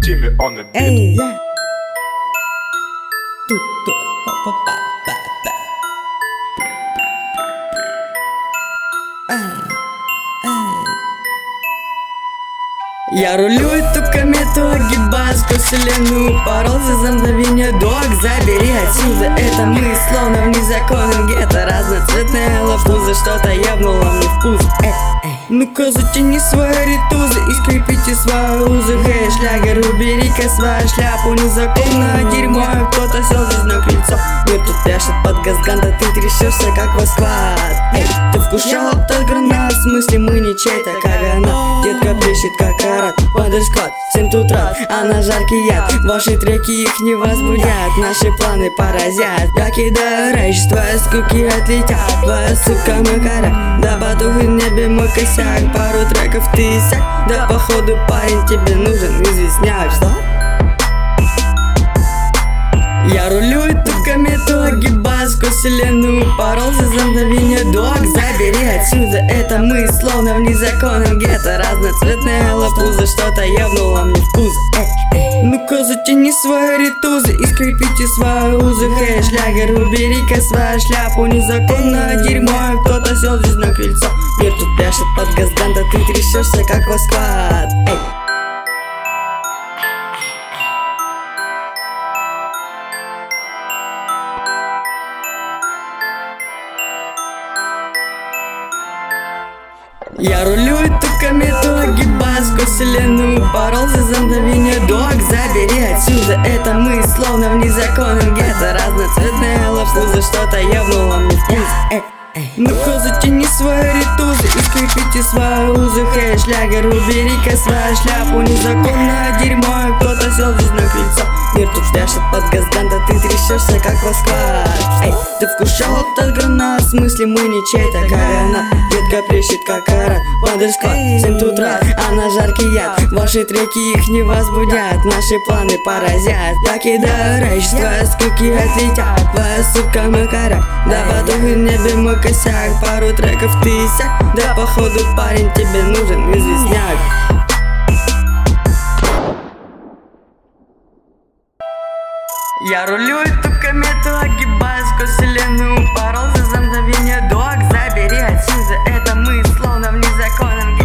Jimmy on the beat. Эй, я тут, па-па-па-па-па. Я рулю эту комету, огибая сквозь вселенную. Поролся за мгновение, дог, забери отсюда. Это мы, словно в незаконном гетто. Разноцветная лапуза, что-то ебнуло мне вкус. Ну-ка затяни свои ритузы и скрепите свои узы. Хей, шлягер, убери-ка свою шляпу. Незаконное дерьмо, кто-то сел здесь на крыльцо. Мир тут пляшет под газганда, ты трясешься как восхват. Эй, ты вкушал этот гранат, в смысле мы не чей-то кагана. Детка плещет как карат, подерскот, 7 утра, а на жаркий яд. Ваши треки их не возбудят, наши планы поразят. Я кидаю рэч, твои скуки отлетят. Твоя сука макара, да батух в небе мой косяк. Пару треков ты иссяк, да походу парень тебе нужен известняк. Что? Я рулю эту комету, огибая сквозь вселенную. Поролся за мгновение, дог, забери отсюда. Это мы, словно в незаконном гетто. Разноцветная лапуза, что-то ебнуло мне вкус. Ну-ка затяни свои ритузы и скрепите свои узы. Хей, шлягер, убери-ка свою шляпу. Незаконное дерьмо, кто-то сел здесь на крыльцо. Мир тут пляшет под газганда, ты трясешься как восхват. Я рулю эту комету, огибая сквозь вселенную. Поролся за мгновение, дог, забери отсюда. Это мы, словно в незаконном гетто. Разноцветная лапуза, что-то ебнуло мне вкус. Ну-ка затяни свои ритузы и скрепите свои узы. Хей, шлягер, убери-ка свою шляпу. Незаконное дерьмо, кто-то сел здесь на крыльцо. Мир тут пляшет под газганда, ты трясешься как восхват. Эй, ты вкушал этот гранат, в смысле мы не чей-то кагана. Детка плещет как карат, подерскот, 7 утра, а на жаркий яд. Ваши треки их не возбудят, наши планы поразят. Я кидаю рэч, твои скуки отлетят. Твоя сука макара, да батух в небе мой косяк. Пару треков ты иссяк, да походу парень тебе нужен известняк. Я рулю эту комету, огибая сквозь вселенную. Поролся за мгновение, дог, забери отсюда. Это мы, словно в незаконном гетто.